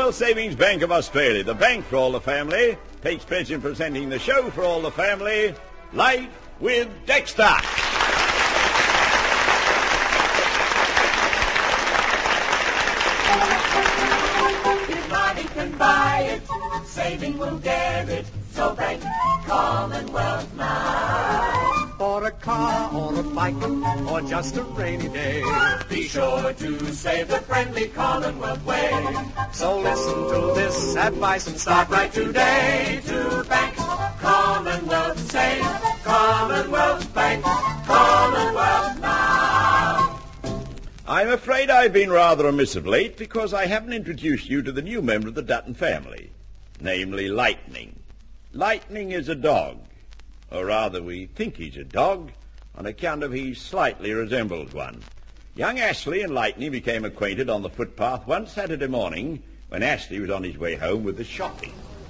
Commonwealth Savings Bank of Australia, the bank for all the family, takes pleasure in presenting the show for all the family, Life with Dexter. If money can buy it, saving will get it, so bank Commonwealth now. For a car or a bike or just a rainy day, Be sure to save the friendly Commonwealth way. so listen to this advice and start right today. To bank Commonwealth, save Commonwealth Bank, Commonwealth now. I'm afraid I've been rather amiss of late because I haven't introduced you to the new member of the Dutton family, namely Lightning. Lightning is a dog, or rather we think he's a dog, on account of he slightly resembles one. Young Ashley and Lightning became acquainted on the footpath one Saturday morning when Ashley was on his way home with the shopping.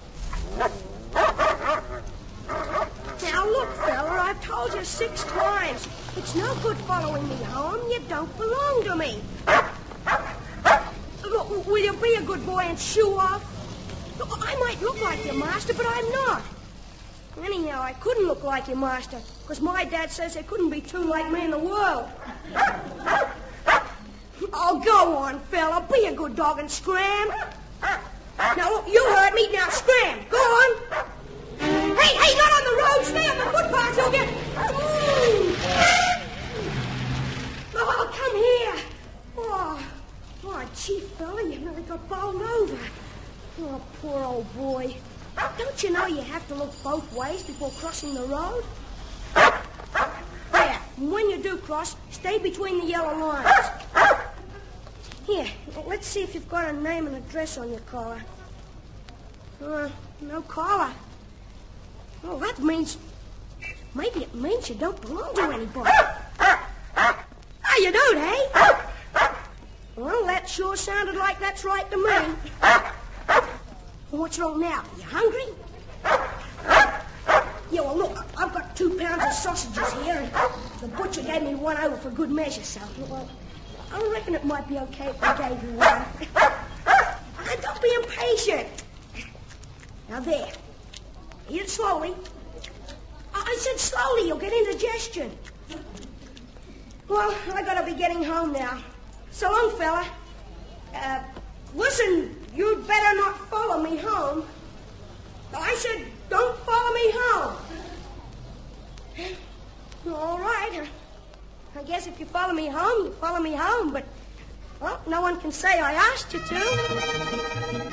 Now look, fella, I've told you 6 times. It's no good following me home. You don't belong to me. Look, will you be a good boy and shoo off? Look, I might look like your master, but I'm not. Anyhow, I couldn't look like your master, because my dad says there couldn't be 2 like me in the world. Oh, go on, fella. Be a good dog and scram. Now, look, you heard me. Now, scram. Go on. Hey, not on the road. Stay on the footpath. You'll get... Oh, come here. Oh, gee, fella, you nearly got bowled over. Oh, poor old boy. Don't you know you have to look both ways before crossing the road? There, when you do cross, stay between the yellow lines. Here, let's see if you've got a name and address on your collar. No collar. Well, that means... Maybe it means you don't belong to anybody. How you doing, eh? Well, that sure sounded like that's right to me. What's wrong now? You hungry? Yeah, well, look, I've got 2 pounds of sausages here, and the butcher gave me 1 over for good measure, so, well, I reckon it might be okay if I gave you 1. Don't be impatient. Now, there. Eat it slowly. I said slowly, you'll get indigestion. Well, I gotta be getting home now. So long, fella. Listen, you'd better not follow me home. I said, don't follow me home. All right. I guess if you follow me home, you follow me home. But, well, no one can say I asked you to.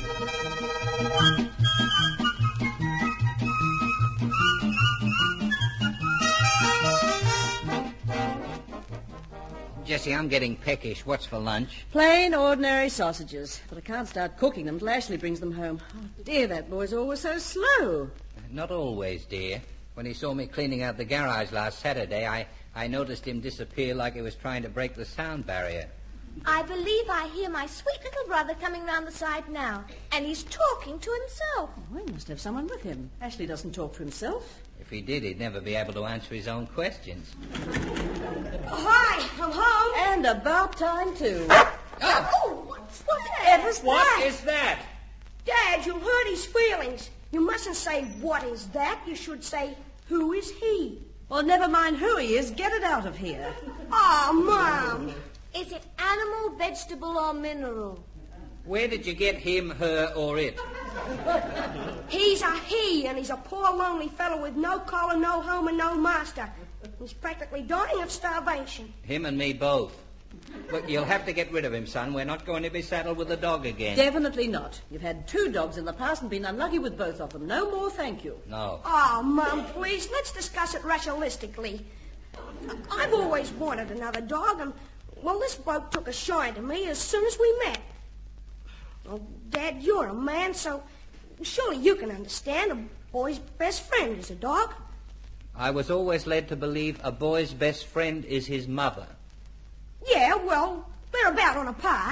Jessie, I'm getting peckish. What's for lunch? Plain, ordinary sausages. But I can't start cooking them till Ashley brings them home. Oh, dear, that boy's always so slow. Not always, dear. When he saw me cleaning out the garage last Saturday, I noticed him disappear like he was trying to break the sound barrier. I believe I hear my sweet little brother coming round the side now, and he's talking to himself. Oh, he must have someone with him. Ashley doesn't talk to himself. If he did, he'd never be able to answer his own questions. Hi, I'm home. And about time, too. Whatever's that? What is that? Dad, you'll hurt his feelings. You mustn't say, what is that? You should say, who is he? Well, never mind who he is. Get it out of here. Oh, Mom. Is it animal, vegetable, or mineral? Where did you get him, her, or it? He's a he, and he's a poor, lonely fellow with no collar, no home, and no master. He's practically dying of starvation. Him and me both. But you'll have to get rid of him, son. We're not going to be saddled with a dog again. Definitely not. You've had 2 dogs in the past and been unlucky with both of them. No more, thank you. No. Oh, Mum, please, let's discuss it rationalistically. I've always wanted another dog, and, well, this bloke took a shine to me as soon as we met. Well, Dad, you're a man, so surely you can understand a boy's best friend is a dog. I was always led to believe a boy's best friend is his mother. Yeah, well, they're about on a par.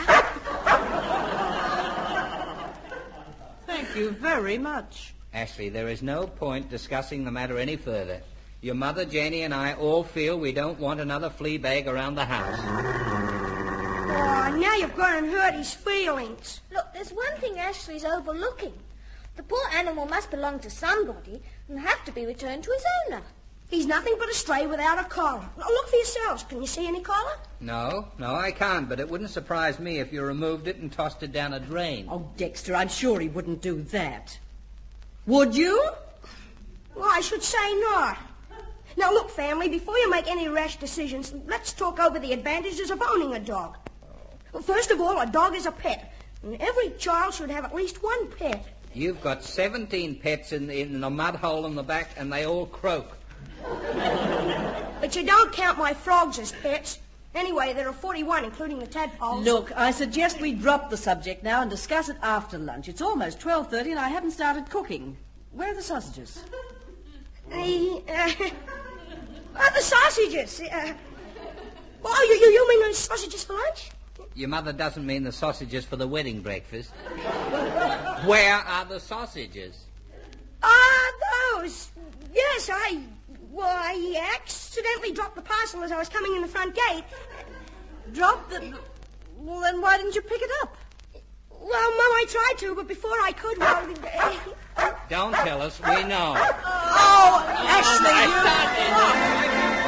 Thank you very much. Ashley, there is no point discussing the matter any further. Your mother, Janie, and I all feel we don't want another flea bag around the house. Oh, now you've gone and hurt his feelings. Look, there's one thing Ashley's overlooking. The poor animal must belong to somebody and have to be returned to his owner. He's nothing but a stray without a collar. Now, look for yourselves. Can you see any collar? No, I can't, but it wouldn't surprise me if you removed it and tossed it down a drain. Oh, Dexter, I'm sure he wouldn't do that. Would you? Well, I should say not. Now, look, family, before you make any rash decisions, let's talk over the advantages of owning a dog. Well, first of all, a dog is a pet, and every child should have at least one pet. You've got 17 pets in the mud hole in the back, and they all croak. But you don't count my frogs as pets. Anyway, there are 41, including the tadpoles. Look, I suggest we drop the subject now and discuss it after lunch. It's almost 12:30 and I haven't started cooking. Where are the sausages? The sausages. You mean the sausages for lunch? Your mother doesn't mean the sausages for the wedding breakfast. Where are the sausages? Those. Yes, I accidentally dropped the parcel as I was coming in the front gate. Dropped the... Well, then why didn't you pick it up? Well, Mum, I tried to, but before I could, Don't tell us. We know. Oh, Ashley,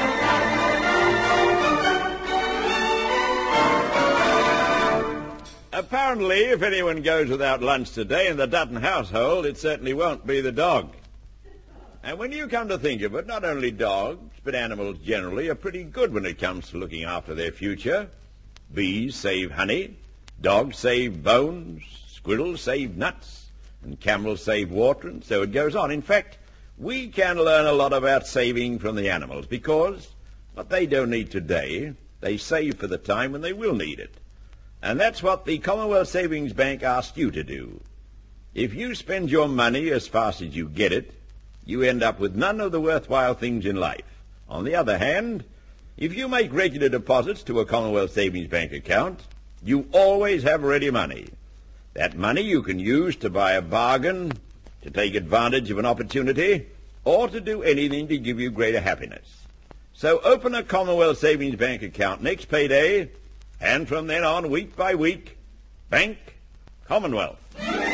Apparently, if anyone goes without lunch today in the Dutton household, it certainly won't be the dog. And when you come to think of it, not only dogs, but animals generally are pretty good when it comes to looking after their future. Bees save honey, dogs save bones, squirrels save nuts, and camels save water, and so it goes on. In fact, we can learn a lot about saving from the animals because what they don't need today, they save for the time when they will need it. And that's what the Commonwealth Savings Bank asked you to do. If you spend your money as fast as you get it, you end up with none of the worthwhile things in life. On the other hand, if you make regular deposits to a Commonwealth Savings Bank account, you always have ready money. That money you can use to buy a bargain, to take advantage of an opportunity, or to do anything to give you greater happiness. So open a Commonwealth Savings Bank account next payday, and from then on, week by week, Bank Commonwealth. Go on,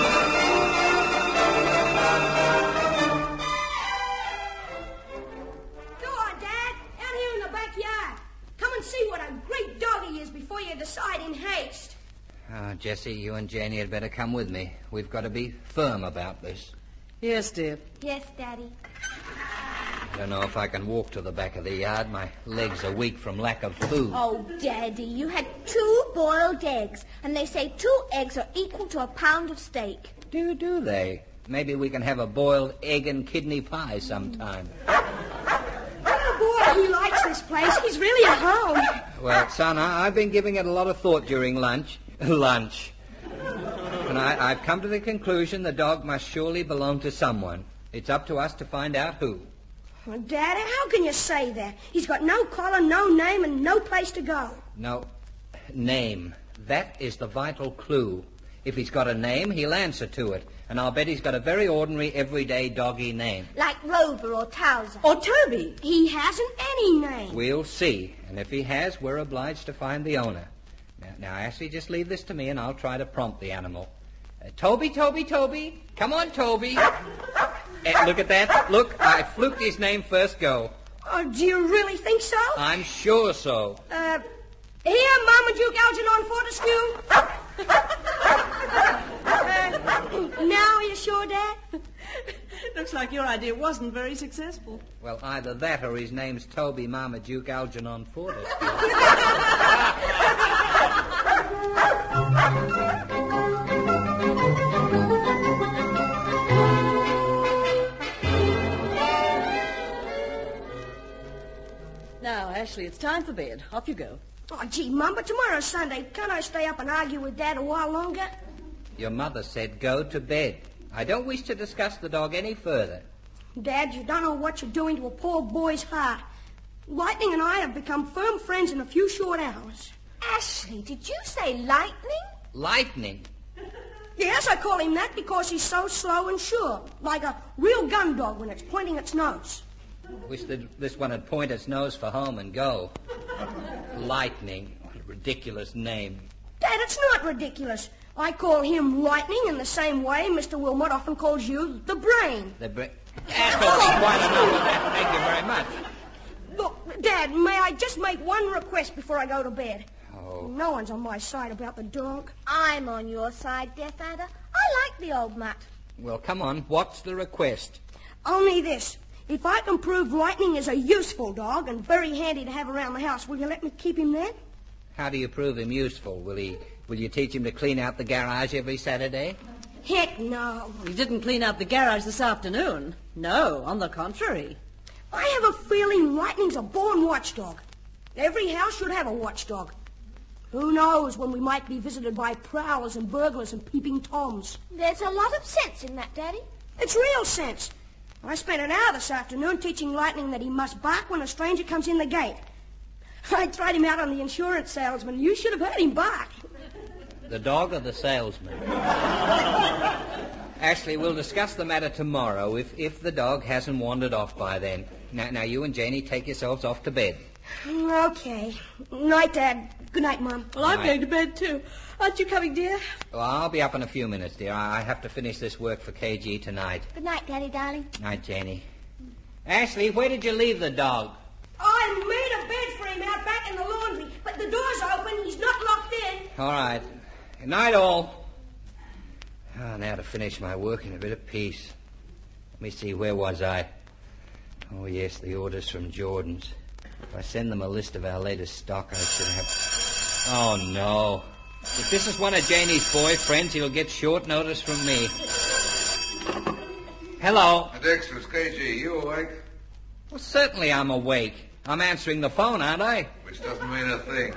Dad. Out here in the backyard. Come and see what a great dog he is before you decide in haste. Jessie, you and Janie had better come with me. We've got to be firm about this. Yes, dear. Yes, Daddy. I don't know if I can walk to the back of the yard. My legs are weak from lack of food. Oh, Daddy, you had 2 boiled eggs, and they say 2 eggs are equal to a pound of steak. Do they? Maybe we can have a boiled egg and kidney pie sometime. Oh, boy, he likes this place. He's really at home. Well, son, I've been giving it a lot of thought during lunch. And I've come to the conclusion the dog must surely belong to someone. It's up to us to find out who. Oh, Daddy, how can you say that? He's got no collar, no name, and no place to go. No, name. That is the vital clue. If he's got a name, he'll answer to it. And I'll bet he's got a very ordinary, everyday doggy name. Like Rover or Towser. Or Toby. He hasn't any name. We'll see. And if he has, we're obliged to find the owner. Now, Ashley, just leave this to me and I'll try to prompt the animal. Toby. Come on, Toby. Look at that. Look, I fluked his name first go. Oh, do you really think so? I'm sure so. Here, Marmaduke Algernon Fortescue. Now you're sure, Dad? Looks like your idea wasn't very successful. Well, either that or his name's Toby Marmaduke Algernon Fortescue. Now, Ashley, it's time for bed. Off you go. Oh, gee, Mum, but tomorrow's Sunday. Can't I stay up and argue with Dad a while longer? Your mother said go to bed. I don't wish to discuss the dog any further. Dad, you don't know what you're doing to a poor boy's heart. Lightning and I have become firm friends in a few short hours. Ashley, did you say lightning? Lightning? Yes, I call him that because he's so slow and sure, like a real gun dog when it's pointing its nose. Wish that this one had point its nose for home and go. Lightning. What a ridiculous name. Dad, it's not ridiculous. I call him Lightning in the same way Mr. Wilmot often calls you the Brain. That will be quite enough of that. Thank you very much. Look, Dad, may I just make one request before I go to bed? Oh. No one's on my side about the dog. I'm on your side, dear Father. I like the old mutt. Well, come on. What's the request? Only this. If I can prove Lightning is a useful dog and very handy to have around the house, will you let me keep him then? How do you prove him useful? Will you teach him to clean out the garage every Saturday? Heck no. He didn't clean out the garage this afternoon. No, on the contrary. I have a feeling Lightning's a born watchdog. Every house should have a watchdog. Who knows when we might be visited by prowlers and burglars and peeping toms. There's a lot of sense in that, Daddy. It's real sense. I spent an hour this afternoon teaching Lightning that he must bark when a stranger comes in the gate. I tried him out on the insurance salesman. You should have heard him bark. The dog or the salesman? Ashley, we'll discuss the matter tomorrow if the dog hasn't wandered off by then. Now you and Janie take yourselves off to bed. Okay. Night, Dad. Good night, Mom. Well, I'm Right. going to bed, too. Aren't you coming, dear? Well, I'll be up in a few minutes, dear. I have to finish this work for KG tonight. Good night, Daddy, darling. Night, Janie. Ashley, where did you leave the dog? I made a bed for him out back in the laundry, but the door's open. He's not locked in. All right. Good night, all. Oh, now to finish my work in a bit of peace. Let me see, where was I? Oh, yes, the orders from Jordan's. If I send them a list of our latest stock, I should have... Oh, no. If this is one of Janie's boyfriends, he'll get short notice from me. Hello. Dexter, it's KG. You awake? Well, certainly I'm awake. I'm answering the phone, aren't I? Which doesn't mean a thing.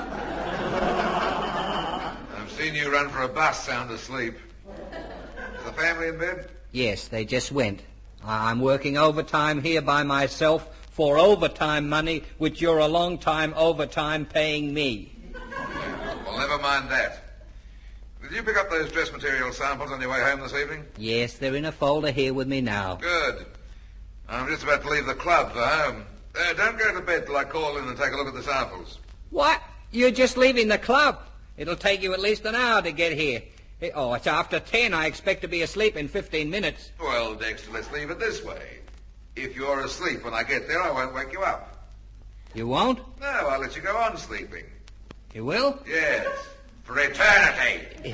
I've seen you run for a bus sound asleep. Is the family in bed? Yes, they just went. I'm working overtime here by myself for overtime money, which you're a long time overtime paying me. Well, never mind that. Did you pick up those dress material samples on your way home this evening? Yes, they're in a folder here with me now. Good. I'm just about to leave the club for home. Don't go to bed till I call in and take a look at the samples. What? You're just leaving the club? It'll take you at least an hour to get here. Oh, it's after 10. I expect to be asleep in 15 minutes. Well, Dexter, let's leave it this way. If you're asleep when I get there, I won't wake you up. You won't? No, I'll let you go on sleeping. You will? Yes, for eternity.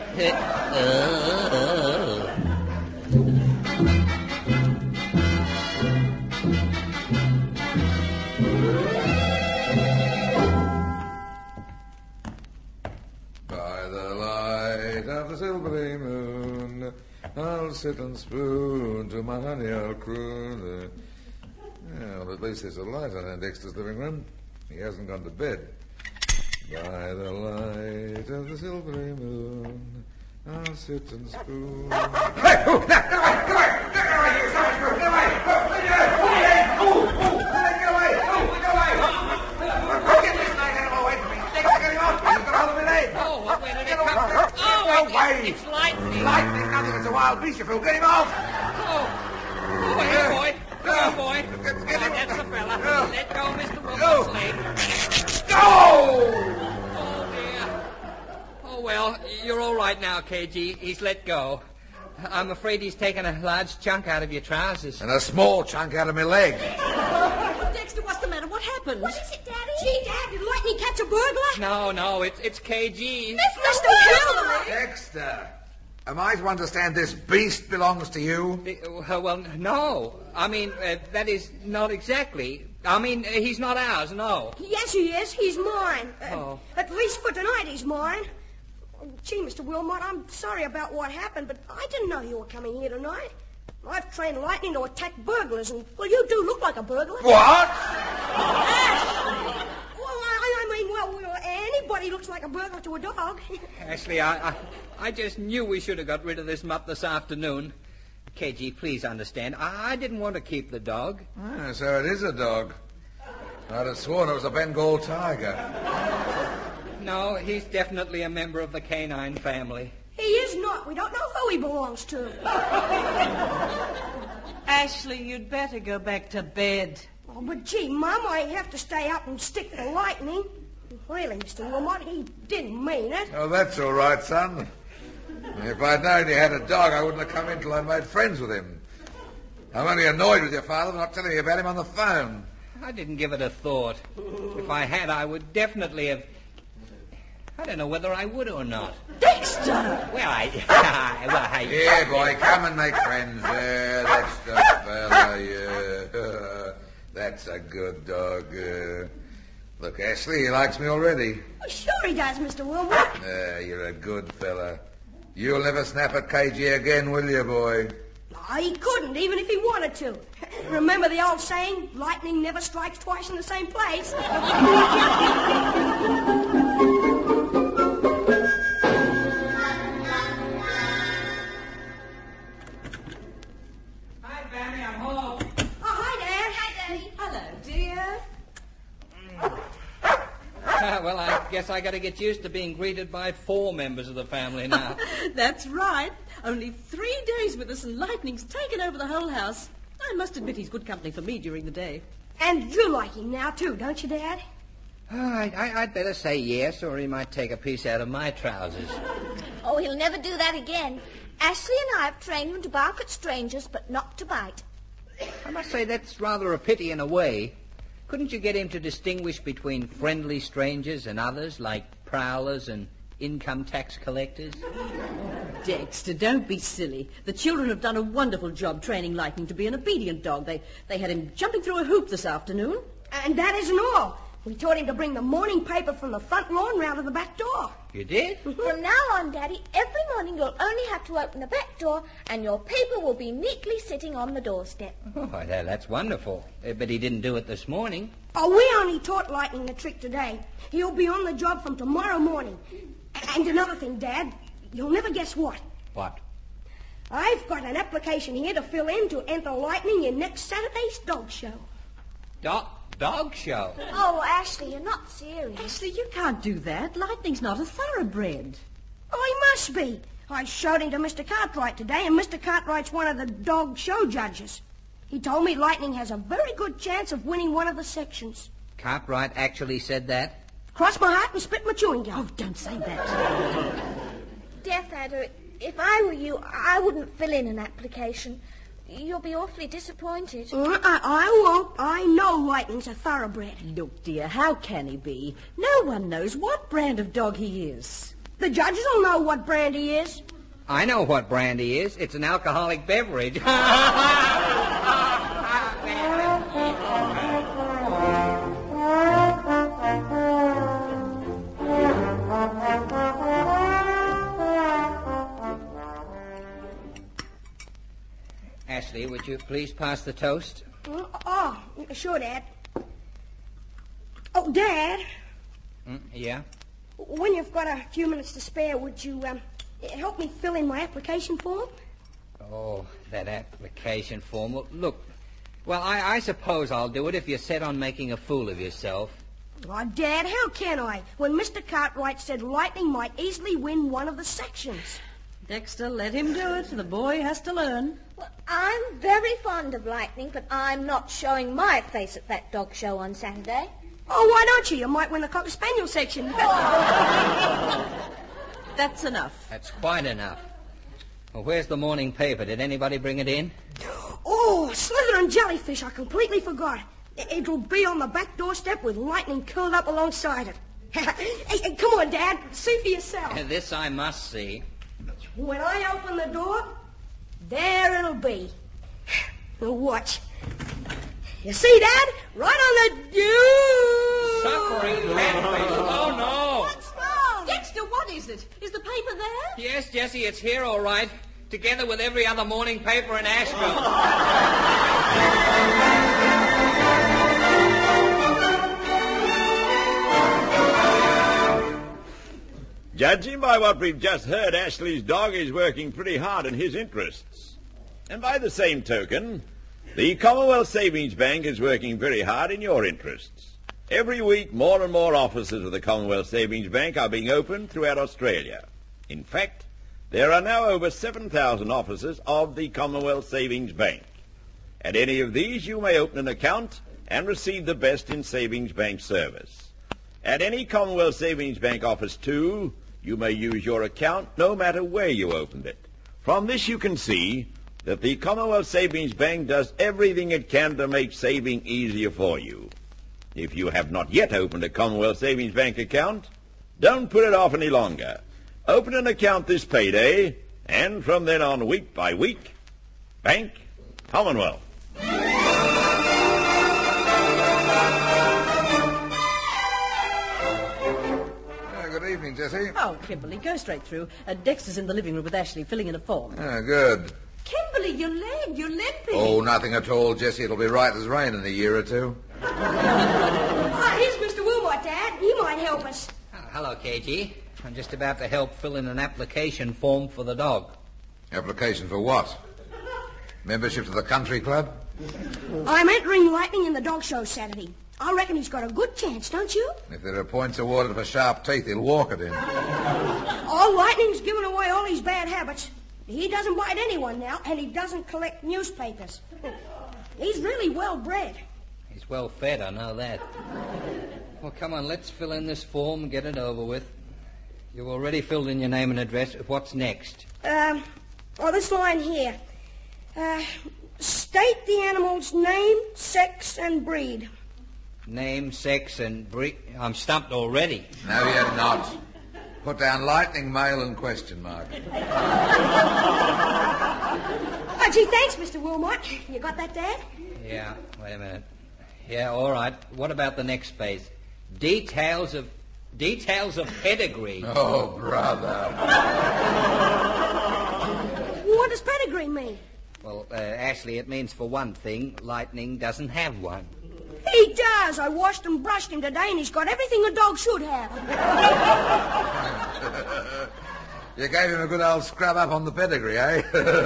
By the light of the silvery moon, I'll sit and spoon to my honey I'll croon. Well, at least there's a light on in Dexter's living room. He hasn't gone to bed. By the light of the silvery moon, I'll sit and spoon. Hey! Oh, get away! Get away! Get away! You son of a screw! Get away! Get away! Get away! Get this nice animal away from me! Dexter, get him off! He's got hold of my leg! Oh, where did it come from? Oh, it's lightning. Lightning, nothing. It's a wild beast, you fool. Get him off! Oh, here, boy. Here, boy. Get him. That's the fella. Let go, Mr. Wilson's leg. Go! Oh, dear. Oh, well, you're all right now, KG. He's let go. I'm afraid he's taken a large chunk out of your trousers. And a small chunk out of my leg. Dexter, what's the matter? What happened? What is it, Daddy? Gee, Dad, did Lightning catch a burglar? No, it's KG. Mr. Wilmot! Dexter, am I to understand this beast belongs to you? Well, no. I mean, that is not exactly. I mean, he's not ours, no. Yes, he is. He's mine. Oh. At least for tonight, he's mine. Gee, Mr. Wilmot, I'm sorry about what happened, but I didn't know you were coming here tonight. I've trained Lightning to attack burglars, and, well, you do look like a burglar. What? Well, anybody looks like a burglar to a dog. Ashley, I just knew we should have got rid of this mutt this afternoon. KG, please understand. I didn't want to keep the dog. Ah, so it is a dog. I'd have sworn it was a Bengal tiger. No, he's definitely a member of the canine family. He is not. We don't know who he belongs to. Ashley, you'd better go back to bed. Oh, but gee, Mum, I have to stay up and stick to Lightning. Really, Mr. Wilmot, he didn't mean it. Oh, that's all right, son. If I'd known you had a dog, I wouldn't have come in till I made friends with him. I'm only annoyed with your father for not telling me about him on the phone. I didn't give it a thought. If I had, I would definitely have... I don't know whether I would or not. Dexter! Well, I... Yeah, boy, come and make friends. That's the fella, yeah. That's a good dog. Look, Ashley, he likes me already. Oh, sure he does, Mr. Wilmot. You're a good fella. You'll never snap at KG again, will you, boy? Oh, he couldn't, even if he wanted to. Remember the old saying, lightning never strikes twice in the same place? Hi, Fanny, I'm home. Oh, hi, Dad. Hi, Daddy. Hello, dear. Well, I guess I got to get used to being greeted by 4 members of the family now. That's right. Only 3 days with us and Lightning's taken over the whole house. I must admit he's good company for me during the day. And you like him now, too, don't you, Dad? I'd better say yes, or he might take a piece out of my trousers. Oh, he'll never do that again. Ashley and I have trained him to bark at strangers, but not to bite. I must say that's rather a pity in a way. Couldn't you get him to distinguish between friendly strangers and others, like prowlers and income tax collectors? Dexter, don't be silly. The children have done a wonderful job training Lightning to be an obedient dog. They had him jumping through a hoop this afternoon. And that isn't all. We taught him to bring the morning paper from the front lawn round to the back door. You did? From now on, Daddy, every morning you'll only have to open the back door and your paper will be neatly sitting on the doorstep. Oh, that's wonderful. But he didn't do it this morning. Oh, we only taught Lightning the trick today. He'll be on the job from tomorrow morning. And another thing, Dad, you'll never guess what. What? I've got an application here to fill in to enter Lightning in next Saturday's dog show. Dog show? Oh, Ashley, you're not serious. Ashley, you can't do that. Lightning's not a thoroughbred. Oh, he must be. I showed him to Mr. Cartwright today, and Mr. Cartwright's one of the dog show judges. He told me Lightning has a very good chance of winning one of the sections. Cartwright actually said that? Cross my heart and spit my chewing gum. Oh, don't say that. Dear Thaddeus, if I were you, I wouldn't fill in an application. You'll be awfully disappointed. I won't. I know Lightning's a thoroughbred. Look, dear, how can he be? No one knows what brand of dog he is. The judges will know what brand he is. I know what brand he is. It's an alcoholic beverage. Ashley, would you please pass the toast? Oh, sure, Dad. Oh, Dad. Yeah? When you've got a few minutes to spare, would you help me fill in my application form? Oh, that application form. Well, look, I suppose I'll do it if you're set on making a fool of yourself. Oh, Dad, how can I? When Mr. Cartwright said Lightning might easily win one of the sections. Dexter, let him do it. The boy has to learn. Well, I'm very fond of Lightning, but I'm not showing my face at that dog show on Saturday. Oh, why don't you? You might win the Cocker Spaniel section. That's enough. That's quite enough. Well, where's the morning paper? Did anybody bring it in? Oh, Slytherin jellyfish. I completely forgot. It'll be on the back doorstep with Lightning curled up alongside it. Hey, come on, Dad. See for yourself. This I must see. When I open the door, there it'll be. Now watch. You see, Dad? Right on the... Suffering catfish. Oh, no. What's wrong? Dexter, what is it? Is the paper there? Yes, Jessie, it's here all right, together with every other morning paper in Asheville. Judging by what we've just heard, Ashley's dog is working pretty hard in his interests. And by the same token, the Commonwealth Savings Bank is working very hard in your interests. Every week, more and more offices of the Commonwealth Savings Bank are being opened throughout Australia. In fact, there are now over 7,000 offices of the Commonwealth Savings Bank. At any of these, you may open an account and receive the best in savings bank service. At any Commonwealth Savings Bank office, too, You may use your account no matter where you opened it. From this you can see that the Commonwealth Savings Bank does everything it can to make saving easier for you. If you have not yet opened a Commonwealth Savings Bank account, don't put it off any longer. Open an account this payday, and from then on, week by week, Bank Commonwealth. Good evening, Jessie. Oh, Kimberly, go straight through. Dexter's in the living room with Ashley, filling in a form. Good. Kimberly, you're limping. Oh, nothing at all, Jessie. It'll be right as rain in a year or two. Here's Mr. Wilmot, Dad. He might help us. Oh, hello, KG. I'm just about to help fill in an application form for the dog. Application for what? Membership to the country club? I'm entering Lightning in the dog show Saturday. I reckon he's got a good chance, don't you? If there are points awarded for sharp teeth, he'll walk it in. Oh, Lightning's given away all his bad habits. He doesn't bite anyone now, and he doesn't collect newspapers. He's really well bred. He's well fed, I know that. Well, come on, let's fill in this form and get it over with. You've already filled in your name and address. What's next? This line here. State the animal's name, sex, and breed. Name, sex, and breed. I'm stumped already. No, you're not. Put down Lightning, male, and question mark. Gee, thanks, Mr. Wilmot. You got that, Dad? Yeah, wait a minute. Yeah, all right. What about the next space? Details of pedigree. Oh, brother. What does pedigree mean? Well, Ashley, it means for one thing, Lightning doesn't have one. He does. I washed and brushed him today, and he's got everything a dog should have. You gave him a good old scrub up on the pedigree, eh?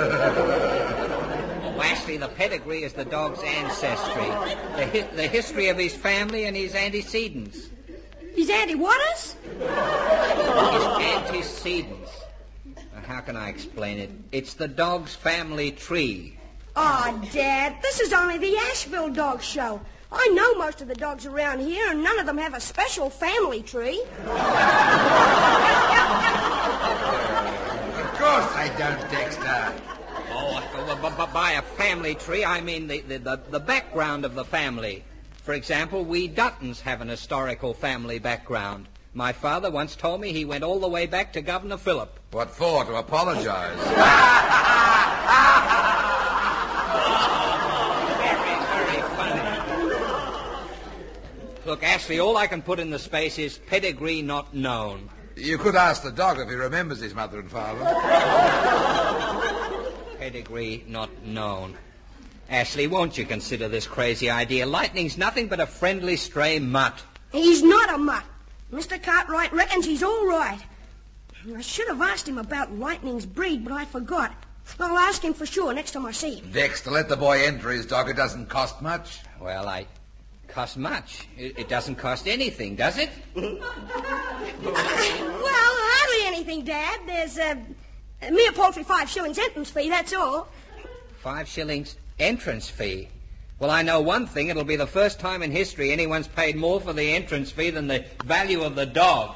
Well, Ashley, the pedigree is the dog's ancestry, the history of his family and his antecedents. His anti-whatters? His antecedents. Now, how can I explain it? It's the dog's family tree. Oh, Dad, this is only the Asheville Dog Show. I know most of the dogs around here, and none of them have a special family tree. Of course they don't, Dexter. Oh, by a family tree, I mean the background of the family. For example, we Duttons have an historical family background. My father once told me he went all the way back to Governor Phillip. What for? To apologize? Very funny. Look, Ashley, all I can put in the space is pedigree not known. You could ask the dog if he remembers his mother and father. Pedigree not known. Ashley, won't you consider this crazy idea? Lightning's nothing but a friendly stray mutt. He's not a mutt. Mr. Cartwright reckons he's all right. I should have asked him about Lightning's breed, but I forgot. I'll ask him for sure next time I see him. Dexter, let the boy enter his dog. It doesn't cost much. Well, cost much. It doesn't cost anything, does it? Well, hardly anything, Dad. There's a mere paltry 5 shillings entrance fee, that's all. 5 shillings entrance fee? Well, I know one thing. It'll be the first time in history anyone's paid more for the entrance fee than the value of the dog.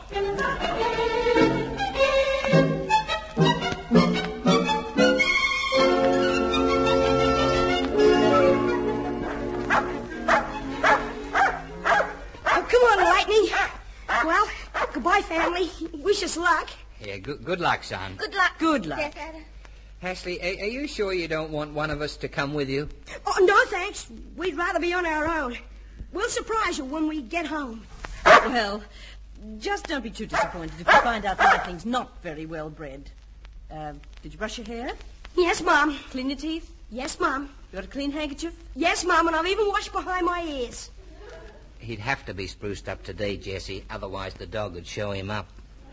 Well, goodbye, family. Wish us luck. Yeah, good luck, son. Good luck. Good luck. Yes, Dad. Ashley, are you sure you don't want one of us to come with you? Oh, no, thanks. We'd rather be on our own. We'll surprise you when we get home. Well, just don't be too disappointed if you find out Lightning's not very well bred. Did you brush your hair? Yes, Mum. Clean your teeth? Yes, Mum. You got a clean handkerchief? Yes, Mum, and I've even washed behind my ears. He'd have to be spruced up today, Jessie. Otherwise the dog would show him up.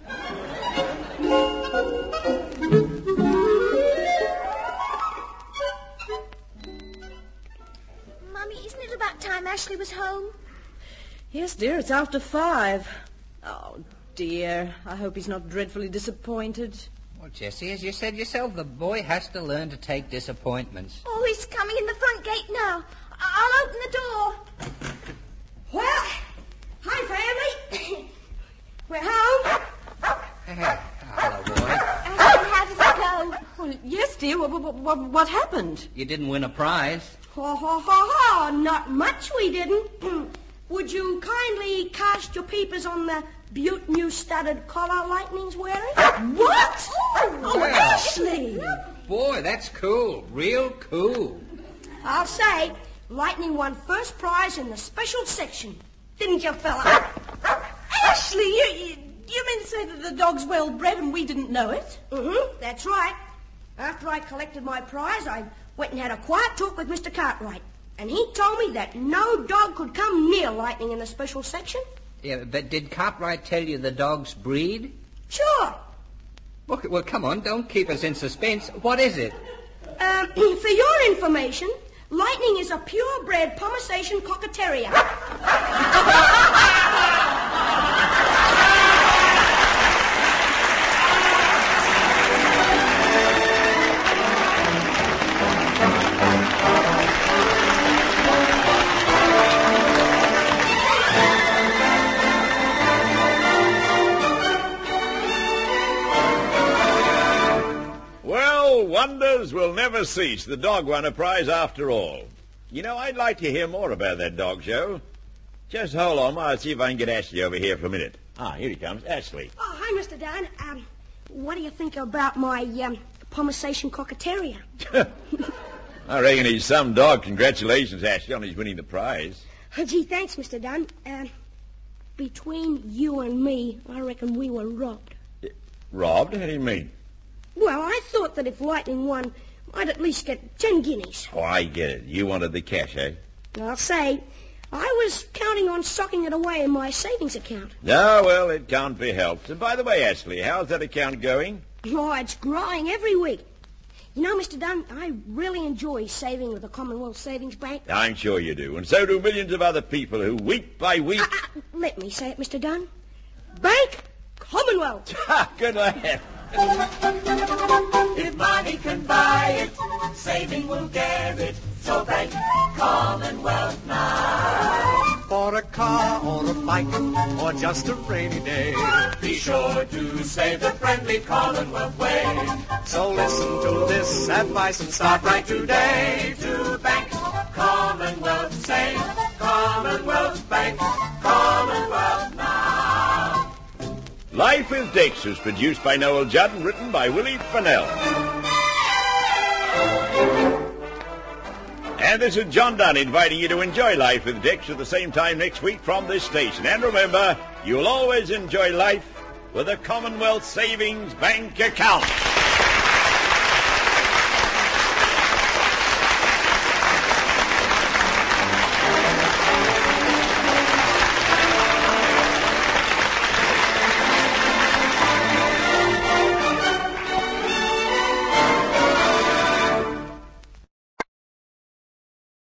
Mummy, isn't it about time Ashley was home? Yes, dear, it's after 5. Oh, dear. I hope he's not dreadfully disappointed. Well, Jessie, as you said yourself, the boy has to learn to take disappointments. Oh, he's coming in the front gate now. I'll open the door. Well, hi, family. We're home. Hey, What happened? You didn't win a prize. Ho, ho, ho, ho. Not much we didn't. Would you kindly cast your peepers on the beaut new studded collar Lightning's wearing? What? Oh, Well. Ashley! Boy, that's cool. Real cool. I'll say, Lightning won first prize in the special section. Didn't you, fella? Ashley, you mean to say that the dog's well-bred and we didn't know it? Mm-hmm, that's right. After I collected my prize, I went and had a quiet talk with Mr. Cartwright. And he told me that no dog could come near Lightning in the special section. Yeah, but did Cartwright tell you the dog's breed? Sure. Well, come on, don't keep us in suspense. What is it? For your information, Lightning is a purebred Pomesation Cocker Terrier. Well, wonders will never cease. The dog won a prize after all. You know, I'd like to hear more about that dog show. Just hold on, I'll see if I can get Ashley over here for a minute. Ah, here he comes. Ashley. Oh, hi, Mr. Dunn. What do you think about my Pomesation Cocker Terrier? I reckon he's some dog. Congratulations, Ashley, on his winning the prize. Oh, gee, thanks, Mr. Dunn. Between you and me, I reckon we were robbed. Robbed? How do you mean? Well, I thought that if Lightning won, I'd at least get 10 guineas. Oh, I get it. You wanted the cash, eh? I'll say, I was counting on socking it away in my savings account. No, well, it can't be helped. And by the way, Ashley, how's that account going? Oh, it's growing every week. You know, Mr. Dunn, I really enjoy saving with the Commonwealth Savings Bank. I'm sure you do. And so do millions of other people who, week by week... Let me say it, Mr. Dunn. Bank Commonwealth. Good lad. If money can buy it, saving will get it. So bank Commonwealth now. For a car or a bike or just a rainy day, Be sure to save the friendly Commonwealth way. so listen to this advice and start right today. To bank Commonwealth, save Commonwealth Bank Commonwealth now. Life with Dix was produced by Noel Judd and written by Willie Fennell. And this is John Dunn inviting you to enjoy Life with Dix at the same time next week from this station. And remember, you'll always enjoy life with a Commonwealth Savings Bank account.